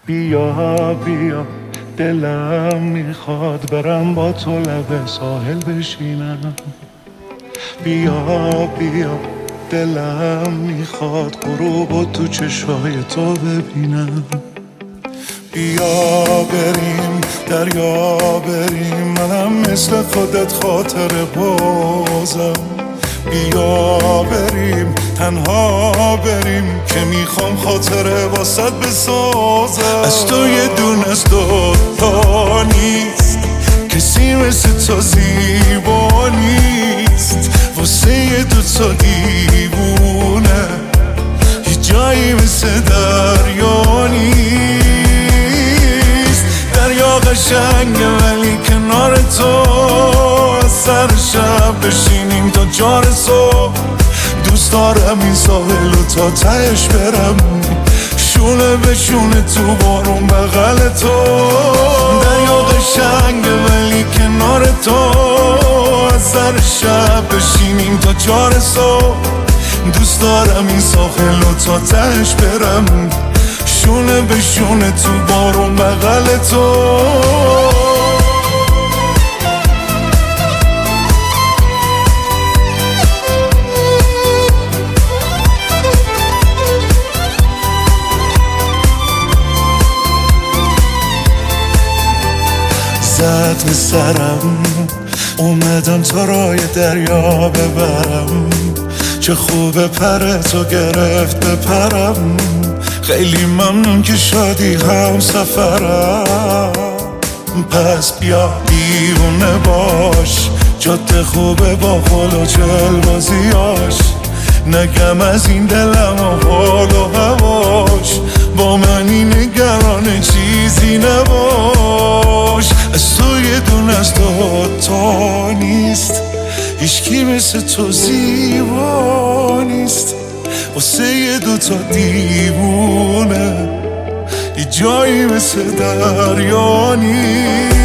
بیا بیا دلم میخواد برم با تو لب ساحل بشینم. بیا بیا دلم میخواد غروب تو چشای تو ببینم. بیا بریم دریا بریم، منم مثل خودت خاطر بازم. بیا بریم تنها بریم که میخوام خاطره واسط بسازم. از تو یه دونه از دوتا نیست، کسی مثل تو زیبا نیست. واسه یه دوتا دیوونه یه جایی مثل دریا نیست. دریا قشنگه ولی کنار تو از سر شب بشینیم تا جار صبح. دوست دارم این ساحل و تا تهش برم، شونه به شونه تو بارون بغل تو. دریا قشنگه ولی کنار تو از سر شب بشینیم تا جار صبح. دوست دارم این ساحل و تا تهش برم، شونه به شونه تو بارون بغل تو. زد به سرم اومدم تو رای دریا ببرم. چه خوبه پر تو گرفت بپرم. خیلی ممنون که شدی هم سفرم. پس بیا دیوونه باش، جاده خوبه با خل و جلبازیاش. نگم از این دلم و حال و هواش، با منی نگران چیزی نباش. از تو یه دونه از دوتا نیست، هیچکی مثل تو زیبا نیست. واسه یه دوتا دیوونه یه جایی مثل دریا نیست.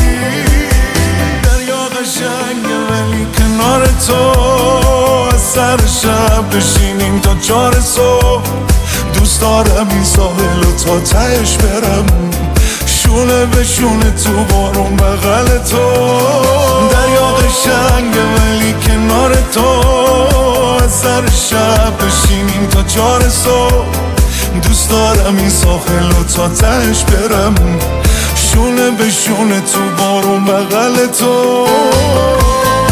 دریا قشنگه ولی کنار تو از سر شب بشینیم تا جار صبح. دوست دارم این ساحل و تا تهش برم، شونه به شونه تو بارون بغل تو. دریا قشنگه ولی کنار تو از سر شب بشینیم تا جار صبح. دوست دارم این ساحل و تا تهش برم، شونه به شونه تو بارون بغل تو.